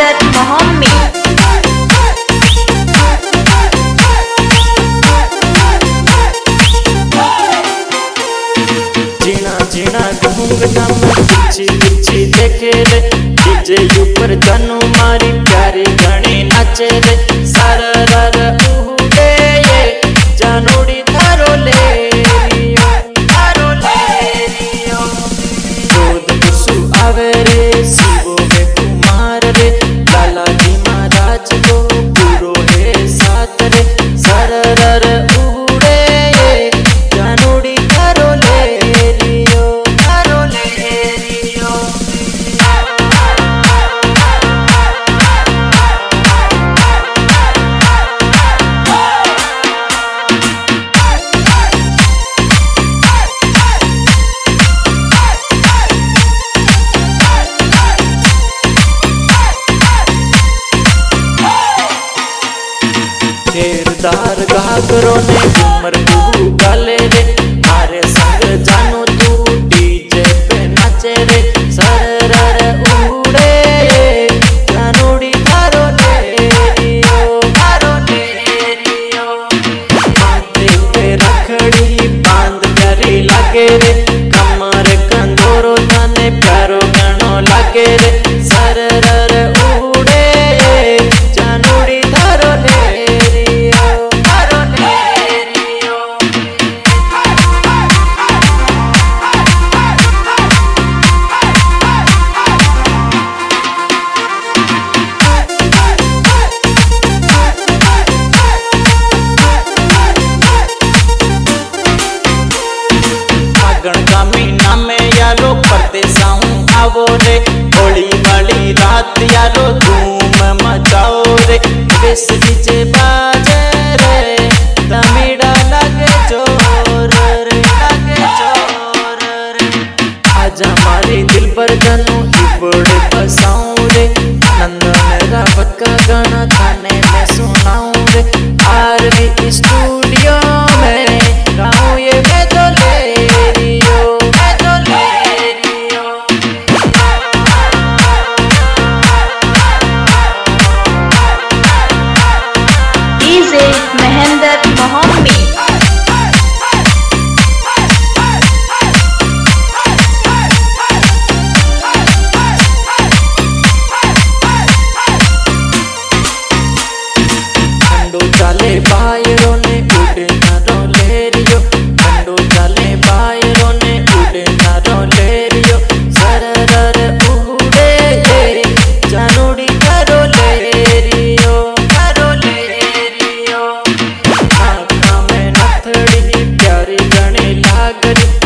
महेंद्र मोहम्मद। जीना जीना घूंघटा में पीछे पीछे देखे रे, डीजे ऊपर जानू मारी प्यारी घणी नाचे रे। सरर उड़े ये जानूड़ी थारो ले रियो, थारो ले रियो। जोध कुसु आवे रे शिवो वे कुमार रे, लाला जी महाराज को पूरो है साथ रे। सरर उड़े ये जानूड़ी थारो ले रियो, थारो ले रियो। घेरदार घाघरों ने घूमर तू गाले रे, मारे संग जानू तू डीजे पे नाचे रे। सरर उड़े जानूड़ी थारो ले रियो, थारो ले रियो। माथे पे रखड़ी बांध प्यारी लागे रे, कमर कंदोरो थाने प्यारो गणो लागे रे। सरर उड़े जानूड़ी थारो ले का महीना में यारो परदेसाऊं आवो रे। होली वाली रात यारो धूम मचाओ रे। बेस डीजे बाजे रे, तमिड़ा लगे चोर रे, लगे चोर रे। आजा मारे दिल पर जानू इबड़े बसाऊं रे, नंदन रावत का गाना थाने में सुनाऊं रे। आरवी स्टूडियो में गाऊं ये मैं तो ले रियो, मैं तो ले रियो। डीजे महेंद्र मोहम्मद। चाले बायरों ने उड़े ना रोले रियो, ठंडो चाले बायरों ने उड़े ना रोले रियो। सरर उड़े ये जानूड़ी थारो ले रियो, थारो ले रियो। आँखा में नथड़ी प्यारी घणी लागरी,